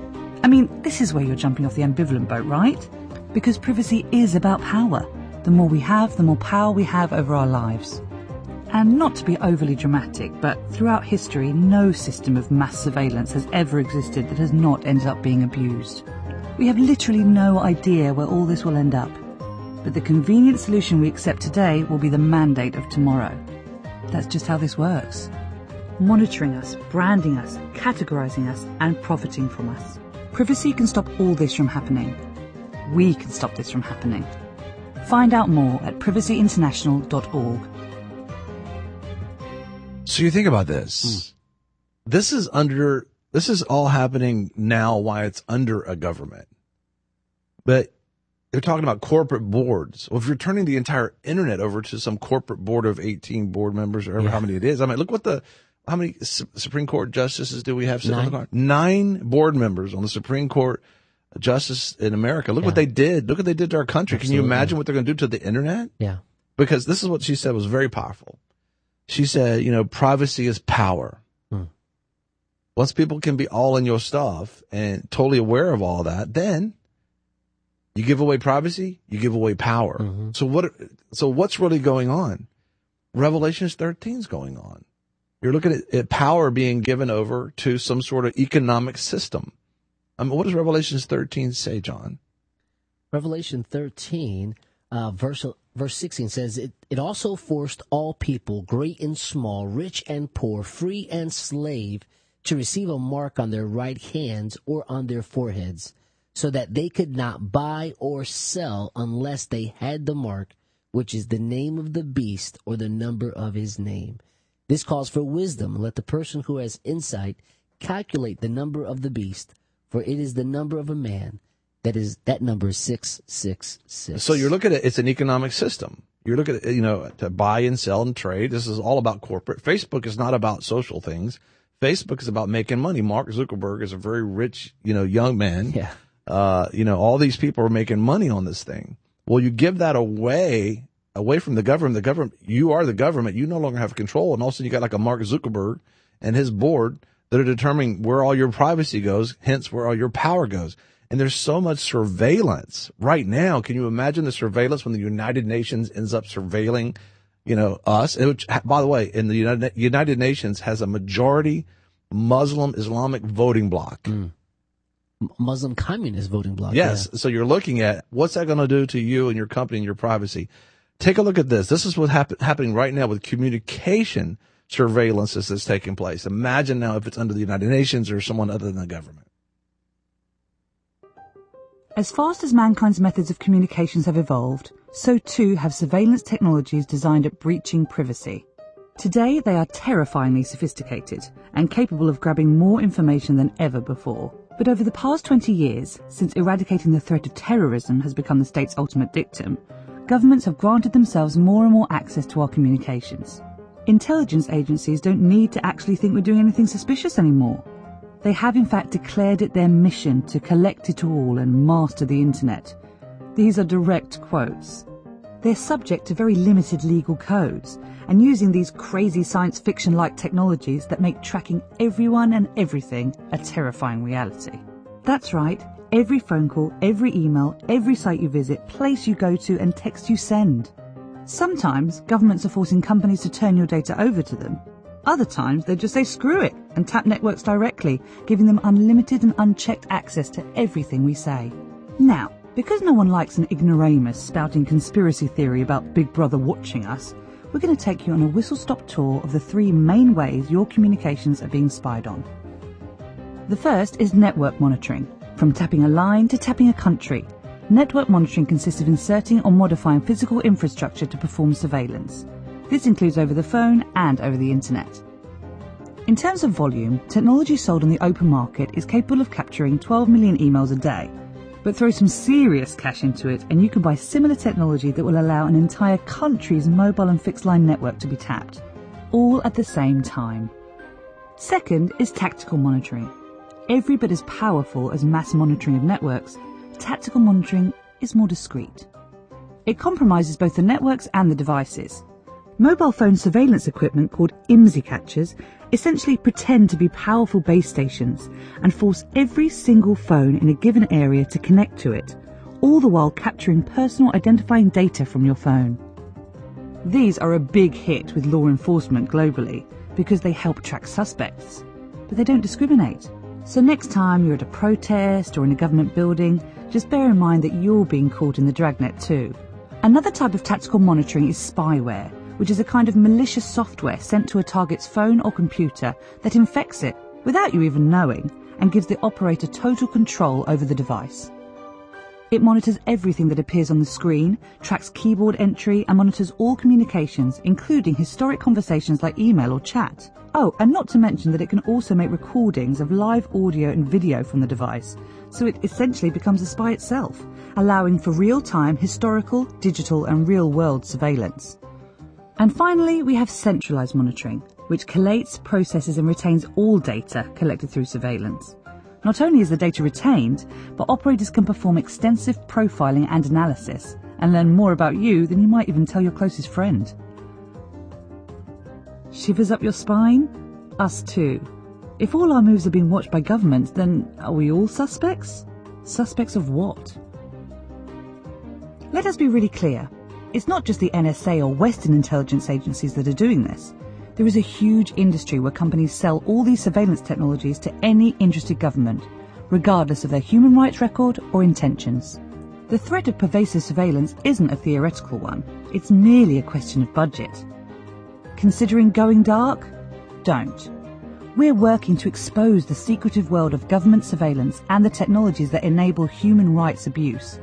I mean, this is where you're jumping off the ambivalent boat, right? Because privacy is about power. The more we have, the more power we have over our lives. And not to be overly dramatic, but throughout history, no system of mass surveillance has ever existed that has not ended up being abused. We have literally no idea where all this will end up. But the convenient solution we accept today will be the mandate of tomorrow. That's just how this works. Monitoring us, branding us, categorizing us, and profiting from us. Privacy can stop all this from happening. We can stop this from happening. Find out more at privacy international dot org. So you think about this. Mm. This is under, this is all happening now while it's under a government. But they're talking about corporate boards. Well, if you're turning the entire internet over to some corporate board of eighteen board members, or yeah. how many it is, I mean, look what the, how many Supreme Court justices do we have sitting on the court? Nine board members on the Supreme Court justice in America. Look yeah. what they did. Look what they did to our country. Absolutely. Can you imagine what they're going to do to the internet? Yeah. Because this is what she said was very powerful. She said, you know, privacy is power. Hmm. Once people can be all in your stuff and totally aware of all that, then you give away privacy, you give away power. Mm-hmm. So what, so what's really going on? Revelations thirteen is going on. You're looking at, at power being given over to some sort of economic system. I mean, what does Revelations thirteen say, John? Revelation thirteen, uh, verse verse sixteen says, it, it also forced all people, great and small, rich and poor, free and slave, to receive a mark on their right hands or on their foreheads, so that they could not buy or sell unless they had the mark, which is the name of the beast or the number of his name. This calls for wisdom. Let the person who has insight calculate the number of the beast, for it is the number of a man. That is, that number is six six six. So you're looking at, it's an economic system. You're looking at, you know, to buy and sell and trade. This is all about corporate. Facebook is not about social things. Facebook is about making money. Mark Zuckerberg is a very rich, you know, young man. Yeah. Uh, you know, all these people are making money on this thing. Well, you give that away, away from the government. The government, you are the government. You no longer have control. And also you got like a Mark Zuckerberg and his board that are determining where all your privacy goes, hence where all your power goes. And there's so much surveillance right now. Can you imagine the surveillance when the United Nations ends up surveilling, you know, us? Which, by the way, in the United, United Nations has a majority Muslim Islamic voting bloc. Mm. Muslim communist voting bloc. Yes. Yeah. So you're looking at what's that going to do to you and your company and your privacy. Take a look at this. This is what's happen- happening right now with communication surveillance that's taking place. Imagine now if it's under the United Nations or someone other than the government. As fast as mankind's methods of communications have evolved, so too have surveillance technologies designed at breaching privacy. Today, they are terrifyingly sophisticated and capable of grabbing more information than ever before. But over the past twenty years, since eradicating the threat of terrorism has become the state's ultimate dictum, governments have granted themselves more and more access to our communications. Intelligence agencies don't need to actually think we're doing anything suspicious anymore. They have in fact declared it their mission to collect it all and master the internet. These are direct quotes. They're subject to very limited legal codes and using these crazy science fiction-like technologies that make tracking everyone and everything a terrifying reality. That's right, every phone call, every email, every site you visit, place you go to and text you send. Sometimes governments are forcing companies to turn your data over to them. Other times they just say screw it and tap networks directly, giving them unlimited and unchecked access to everything we say. Now, because no one likes an ignoramus spouting conspiracy theory about Big Brother watching us, we're going to take you on a whistle-stop tour of the three main ways your communications are being spied on. The first is network monitoring. From tapping a line to tapping a country, network monitoring consists of inserting or modifying physical infrastructure to perform surveillance. This includes over the phone and over the internet. In terms of volume, technology sold on the open market is capable of capturing twelve million emails a day. But throw some serious cash into it and you can buy similar technology that will allow an entire country's mobile and fixed line network to be tapped, all at the same time. Second is tactical monitoring. Every bit as powerful as mass monitoring of networks, tactical monitoring is more discreet. It compromises both the networks and the devices. Mobile phone surveillance equipment called I M S I catchers essentially pretend to be powerful base stations and force every single phone in a given area to connect to it, all the while capturing personal identifying data from your phone. These are a big hit with law enforcement globally because they help track suspects, but they don't discriminate. So next time you're at a protest or in a government building, just bear in mind that you're being caught in the dragnet too. Another type of tactical monitoring is spyware, which is a kind of malicious software sent to a target's phone or computer that infects it without you even knowing and gives the operator total control over the device. It monitors everything that appears on the screen, tracks keyboard entry and monitors all communications, including historic conversations like email or chat. Oh, and not to mention that it can also make recordings of live audio and video from the device, so it essentially becomes a spy itself, allowing for real-time historical, digital and real-world surveillance. And finally, we have centralized monitoring, which collates, processes and retains all data collected through surveillance. Not only is the data retained, but operators can perform extensive profiling and analysis and learn more about you than you might even tell your closest friend. Shivers up your spine? Us too. If all our moves are being watched by governments, then are we all suspects? Suspects of what? Let us be really clear. It's not just the N S A or Western intelligence agencies that are doing this. There is a huge industry where companies sell all these surveillance technologies to any interested government, regardless of their human rights record or intentions. The threat of pervasive surveillance isn't a theoretical one. It's merely a question of budget. Considering going dark? Don't. We're working to expose the secretive world of government surveillance and the technologies that enable human rights abuse.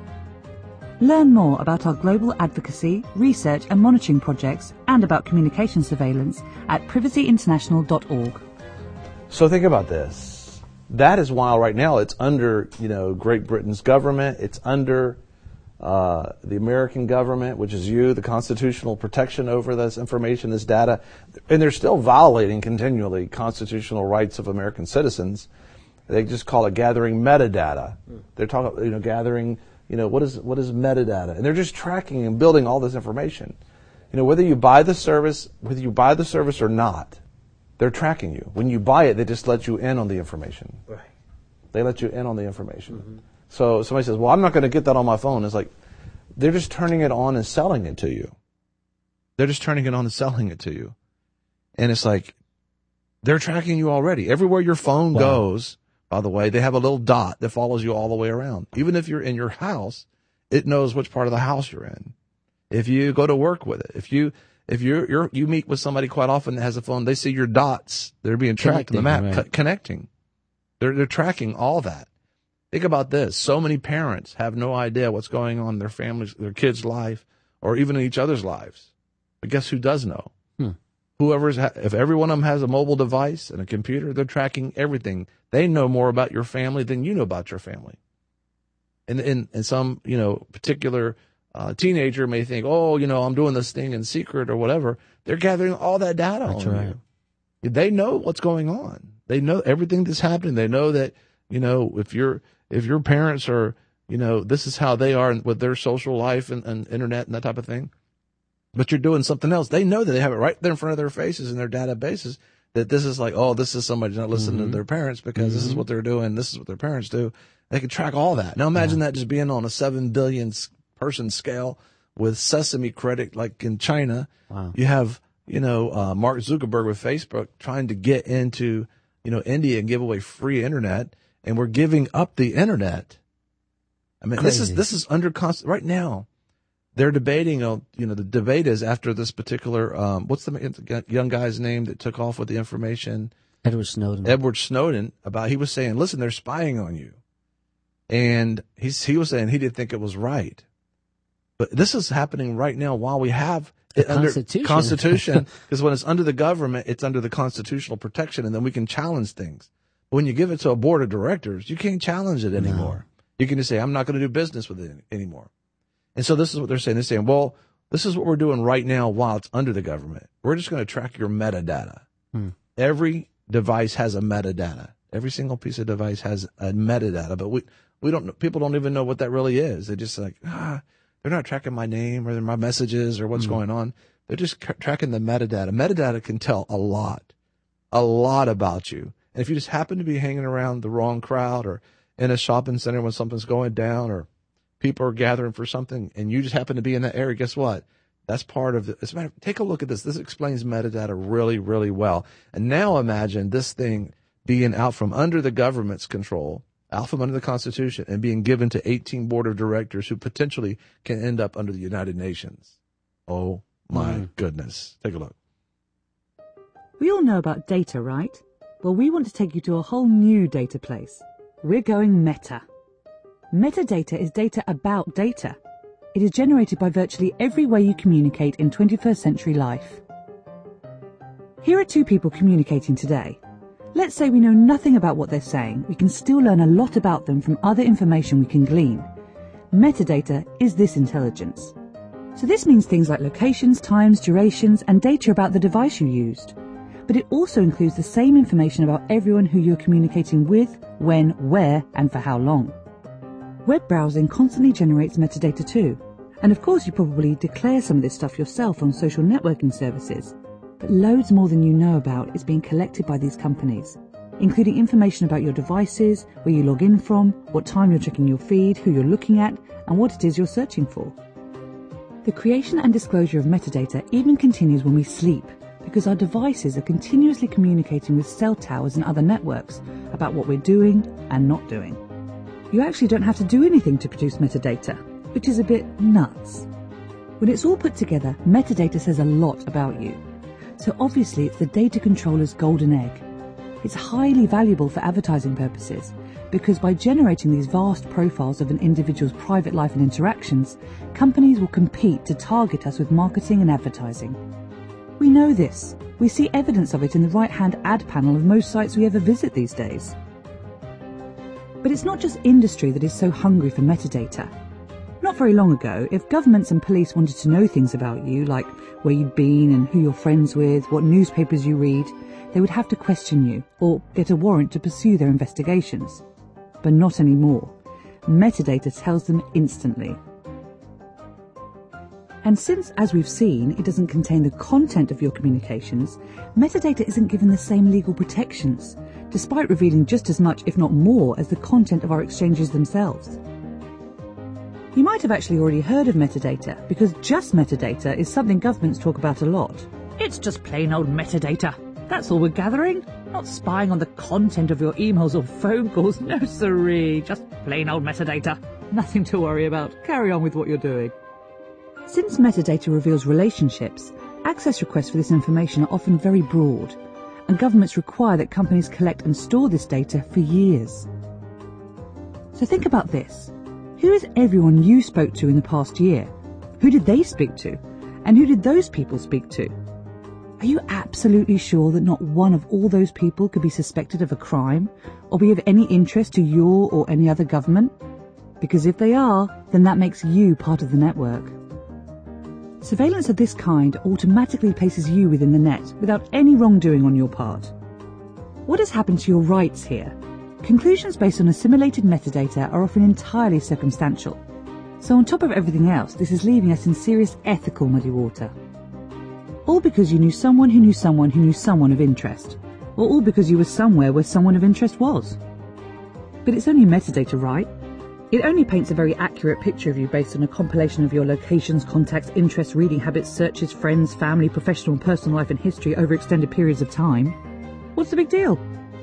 Learn more about our global advocacy, research and monitoring projects and about communication surveillance at privacy international dot org. So think about this. That is why right now it's under, you know, Great Britain's government. It's under uh, the American government, which is you, the constitutional protection over this information, this data. And they're still violating continually constitutional rights of American citizens. They just call it gathering metadata. They're talking, you know, gathering, you know, what is what is metadata? And they're just tracking and building all this information. You know, whether you buy the service, whether you buy the service or not, they're tracking you. When you buy it, they just let you in on the information. Right. They let you in on the information. Mm-hmm. So somebody says, well, I'm not going to get that on my phone. It's like, they're just turning it on and selling it to you. They're just turning it on and selling it to you. And it's like, they're tracking you already. Everywhere your phone wow. goes, by the way, they have a little dot that follows you all the way around. Even if you're in your house, it knows which part of the house you're in. If you go to work with it, if you if you're, you're you meet with somebody quite often that has a phone, they see your dots. They're being tracked in the map, right. co- connecting. They're they're tracking all that. Think about this. So many parents have no idea what's going on in their families, their kids' life, or even in each other's lives. But guess who does know? Hmm. Whoever's, ha- if every one of them has a mobile device and a computer, they're tracking everything. They know more about your family than you know about your family. And in and some, you know, particular uh, teenager may think, oh, you know, I'm doing this thing in secret or whatever. They're gathering all that data That's on right. you. They know what's going on. They know everything that's happening. They know that, you know, if your if your parents are, you know, this is how they are with their social life and, and internet and that type of thing. But you're doing something else. They know that they have it right there in front of their faces in their databases that this is like, oh, this is somebody's not listening mm-hmm. to their parents because mm-hmm. this is what they're doing. This is what their parents do. They can track all that. Now imagine yeah. that just being on a seven billion person scale with Sesame credit, like in China. Wow. You have, you know, uh, Mark Zuckerberg with Facebook trying to get into, you know, India and give away free internet, and we're giving up the internet. I mean, Crazy. this is, this is under constant right now. They're debating, uh, you know, the debate is after this particular, um, what's the young guy's name that took off with the information? Edward Snowden. Edward Snowden, about, he was saying, listen, they're spying on you. And he's, he was saying he didn't think it was right. But this is happening right now while we have it under Constitution. Constitution, because when it's under the government, it's under the constitutional protection, and then we can challenge things. But when you give it to a board of directors, you can't challenge it anymore. No. You can just say, I'm not going to do business with it anymore. And so this is what they're saying. They're saying, well, this is what we're doing right now while it's under the government. We're just going to track your metadata. Hmm. Every device has a metadata. Every single piece of device has a metadata, but we, we don't, people don't even know what that really is. They just like, ah, they're not tracking my name or my messages or what's hmm. going on. They're just c- tracking the metadata. Metadata can tell a lot, a lot about you. And if you just happen to be hanging around the wrong crowd or in a shopping center when something's going down or people are gathering for something and you just happen to be in that area, guess what? That's part of the, as a matter, take a look at this. This explains metadata really, really well. And now imagine this thing being out from under the government's control, out from under the Constitution, and being given to eighteen board of directors who potentially can end up under the United Nations. Oh my mm. goodness. Take a look. We all know about data, right? Well, we want to take you to a whole new data place. We're going meta. Metadata is data about data. It is generated by virtually every way you communicate in twenty-first century life. Here are two people communicating today. Let's say we know nothing about what they're saying. We can still learn a lot about them from other information we can glean. Metadata is this intelligence. So this means things like locations, times, durations, and data about the device you used. But it also includes the same information about everyone who you're communicating with, when, where, and for how long. Web browsing constantly generates metadata too. And of course you probably declare some of this stuff yourself on social networking services. But loads more than you know about is being collected by these companies, including information about your devices, where you log in from, what time you're checking your feed, who you're looking at, and what it is you're searching for. The creation and disclosure of metadata even continues when we sleep, because our devices are continuously communicating with cell towers and other networks about what we're doing and not doing. You actually don't have to do anything to produce metadata, which is a bit nuts. When it's all put together, metadata says a lot about you. So obviously it's the data controller's golden egg. It's highly valuable for advertising purposes, because by generating these vast profiles of an individual's private life and interactions, companies will compete to target us with marketing and advertising. We know this. We see evidence of it in the right-hand ad panel of most sites we ever visit these days. But it's not just industry that is so hungry for metadata. Not very long ago, if governments and police wanted to know things about you, like where you'd been and who you're friends with, what newspapers you read, they would have to question you or get a warrant to pursue their investigations. But not anymore. Metadata tells them instantly. And since, as we've seen, it doesn't contain the content of your communications, metadata isn't given the same legal protections, despite revealing just as much, if not more, as the content of our exchanges themselves. You might have actually already heard of metadata, because just metadata is something governments talk about a lot. It's just plain old metadata. That's all we're gathering. Not spying on the content of your emails or phone calls. No siree, just plain old metadata. Nothing to worry about. Carry on with what you're doing. Since metadata reveals relationships, access requests for this information are often very broad, and governments require that companies collect and store this data for years. So think about this. Who is everyone you spoke to in the past year? Who did they speak to? And who did those people speak to? Are you absolutely sure that not one of all those people could be suspected of a crime or be of any interest to your or any other government? Because if they are, then that makes you part of the network. Surveillance of this kind automatically places you within the net without any wrongdoing on your part. What has happened to your rights here? Conclusions based on assimilated metadata are often entirely circumstantial. So on top of everything else, this is leaving us in serious ethical muddy water. All because you knew someone who knew someone who knew someone of interest. Or all because you were somewhere where someone of interest was. But it's only metadata, right? It only paints a very accurate picture of you based on a compilation of your locations, contacts, interests, reading habits, searches, friends, family, professional and personal life and history over extended periods of time. What's the big deal?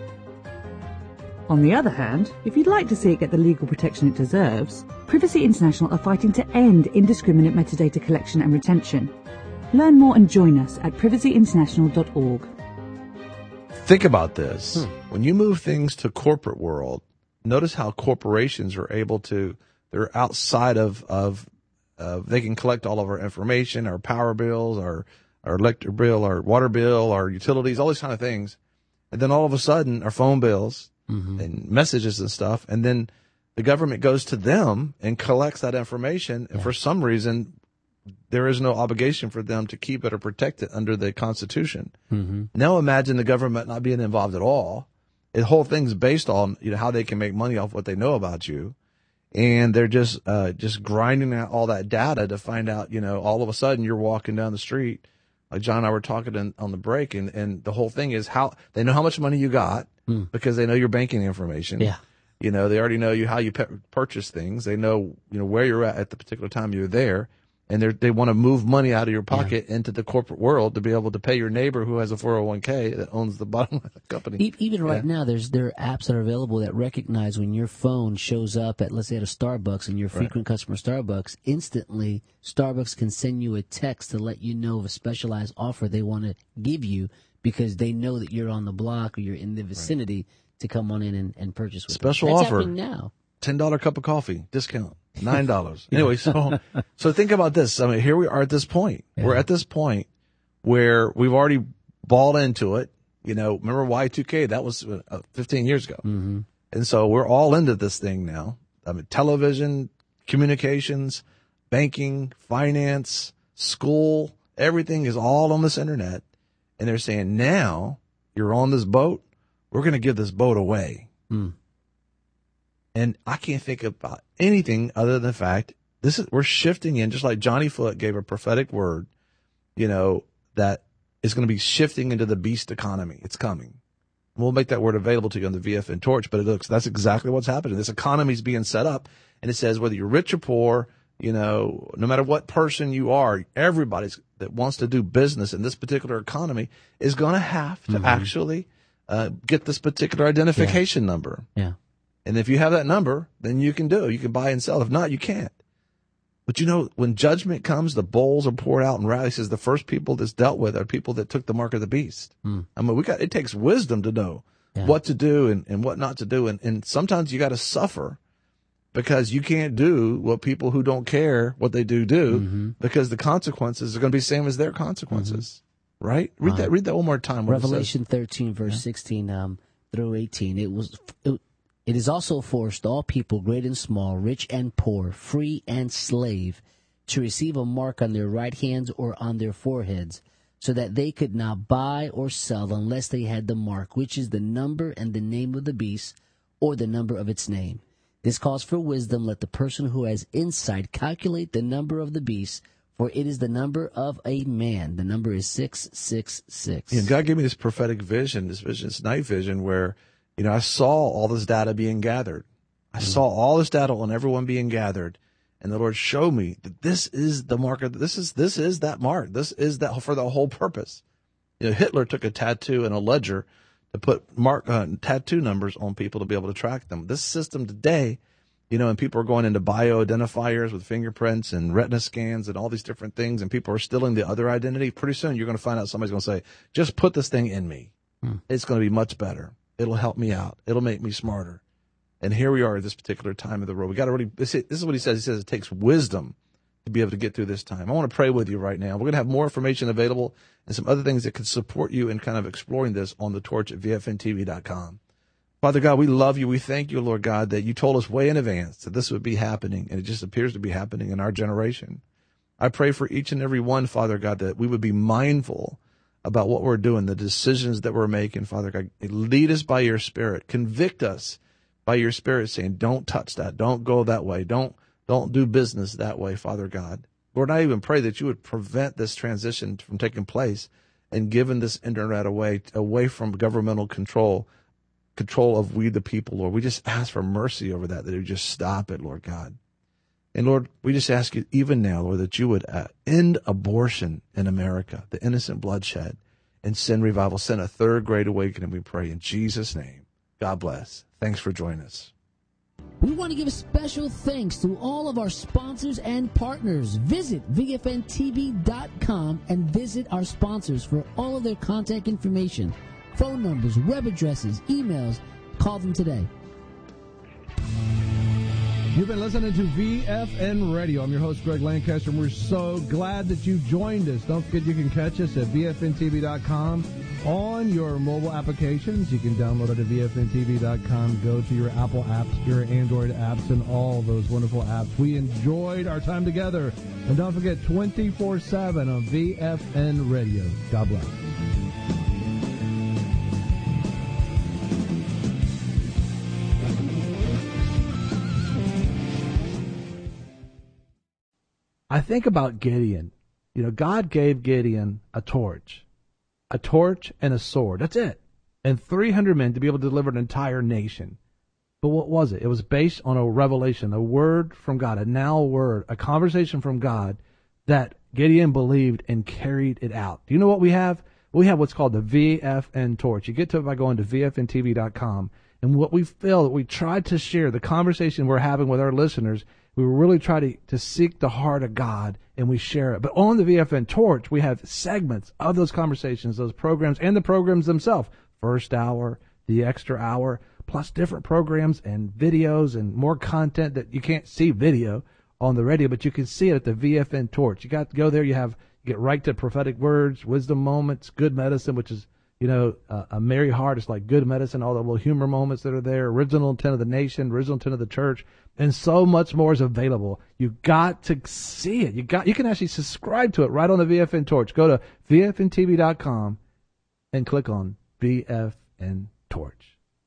On the other hand, if you'd like to see it get the legal protection it deserves, Privacy International are fighting to end indiscriminate metadata collection and retention. Learn more and join us at privacy international dot org. Think about this. Hmm. When you move things to corporate world, notice how corporations are able to, they're outside of, of, uh, they can collect all of our information, our power bills, our, our electric bill, our water bill, our utilities, all these kind of things. And then all of a sudden, our phone bills mm-hmm. and messages and stuff. And then the government goes to them and collects that information. And yeah. for some reason, there is no obligation for them to keep it or protect it under the Constitution. Mm-hmm. Now imagine the government not being involved at all. The whole thing's based on, you know, how they can make money off what they know about you. And they're just, uh, just grinding out all that data to find out, you know, all of a sudden you're walking down the street. Like John and I were talking in, on the break, and, and the whole thing is how they know how much money you got mm. because they know your banking information. Yeah. You know, they already know you, how you pe- purchase things. They know, you know, where you're at at the particular time you're there. And they they want to move money out of your pocket yeah. into the corporate world to be able to pay your neighbor who has a four oh one k that owns the bottom of the company. Even right yeah. now, there's there are apps that are available that recognize when your phone shows up at, let's say, at a Starbucks and you're a frequent right. customer of Starbucks, instantly Starbucks can send you a text to let you know of a specialized offer they want to give you because they know that you're on the block or you're in the vicinity right. to come on in and, and purchase with Special them. That's offer. happening now. ten dollars cup of coffee, discount. Nine dollars. Anyway, so so think about this. I mean, here we are at this point. Yeah. We're at this point where we've already bought into it. You know, remember Y two K? That was uh, fifteen years ago. Mm-hmm. And so we're all into this thing now. I mean, television, communications, banking, finance, school, everything is all on this internet. And they're saying, now you're on this boat. We're going to give this boat away. Mm. And I can't think about anything other than the fact this is, we're shifting in, just like Johnny Foot gave a prophetic word, you know, that is going to be shifting into the beast economy. It's coming. We'll make that word available to you on the V F N torch, but it looks, that's exactly what's happening. This economy is being set up, and it says whether you're rich or poor, you know, no matter what person you are, everybody that wants to do business in this particular economy is going to have to mm-hmm. actually uh, get this particular identification yeah. number. Yeah. And if you have that number, then you can do it. You can buy and sell. If not, you can't. But you know, when judgment comes, the bowls are poured out, and Riley says the first people that's dealt with are people that took the mark of the beast. Mm. I mean, we got, it takes wisdom to know yeah. what to do and, and what not to do. And, and sometimes you got to suffer because you can't do what people who don't care what they do do mm-hmm. because the consequences are going to be the same as their consequences. Mm-hmm. Right? Read uh, that, read that one more time. Revelation thirteen, verse yeah. sixteen um, through eighteen. It was, it, It is also forced all people, great and small, rich and poor, free and slave, to receive a mark on their right hands or on their foreheads, so that they could not buy or sell unless they had the mark, which is the number and the name of the beast, or the number of its name. This calls for wisdom. Let the person who has insight calculate the number of the beast, for it is the number of a man. The number is six six six. Yeah, God gave me this prophetic vision, this vision, this night vision, where you know, I saw all this data being gathered. I mm-hmm. saw all this data on everyone being gathered, and the Lord showed me that this is the mark of this is this is that mark. This is that for the whole purpose. You know, Hitler took a tattoo and a ledger to put mark uh, tattoo numbers on people to be able to track them. This system today, you know, and people are going into bio-identifiers with fingerprints and retina scans and all these different things, and people are stealing the other identity. Pretty soon, you're going to find out somebody's going to say, "Just put this thing in me. Mm. It's going to be much better. It'll help me out. It'll make me smarter." And here we are at this particular time of the road. We got to really, this is what he says. He says it takes wisdom to be able to get through this time. I want to pray with you right now. We're going to have more information available and some other things that could support you in kind of exploring this on the torch at V F N T V dot com. Father God, we love you. We thank you, Lord God, that you told us way in advance that this would be happening, and it just appears to be happening in our generation. I pray for each and every one, Father God, that we would be mindful about what we're doing, the decisions that we're making, Father God. Lead us by your Spirit. Convict us by your Spirit, saying, don't touch that. Don't go that way. Don't, don't do business that way, Father God. Lord, I even pray that you would prevent this transition from taking place and giving this internet away, away from governmental control, control of we the people, Lord. We just ask for mercy over that, that you just stop it, Lord God. And Lord, we just ask you even now, Lord, that you would uh, end abortion in America, the innocent bloodshed, and send revival. Send a third great awakening, we pray in Jesus' name. God bless. Thanks for joining us. We want to give a special thanks to all of our sponsors and partners. Visit V F N T V dot com and visit our sponsors for all of their contact information, phone numbers, web addresses, emails. Call them today. You've been listening to V F N Radio. I'm your host, Greg Lancaster, and we're so glad that you joined us. Don't forget you can catch us at V F N T V dot com on your mobile applications. You can download it at V F N T V dot com. Go to your Apple apps, your Android apps, and all those wonderful apps. We enjoyed our time together. And don't forget, twenty-four seven on V F N Radio. God bless. I think about Gideon. You know, God gave Gideon a torch, a torch and a sword. That's it. And three hundred men to be able to deliver an entire nation. But what was it? It was based on a revelation, a word from God, a now word, a conversation from God that Gideon believed and carried it out. Do you know what we have? We have what's called the V F N torch. You get to it by going to V F N T V dot com. And what we feel that we tried to share, the conversation we're having with our listeners, we really try to, to seek the heart of God, and we share it. But on the V F N Torch, we have segments of those conversations, those programs, and the programs themselves. First hour, the extra hour, plus different programs and videos and more content that you can't see video on the radio, but you can see it at the V F N Torch. You got to go there. You have you get right to prophetic words, wisdom moments, good medicine, which is, you know, uh, a merry heart is like good medicine, all the little humor moments that are there, original intent of the nation, original intent of the church, and so much more is available. You got to see it. You got, you can actually subscribe to it right on the V F N Torch. Go to V F N T V dot com and click on V F N Torch.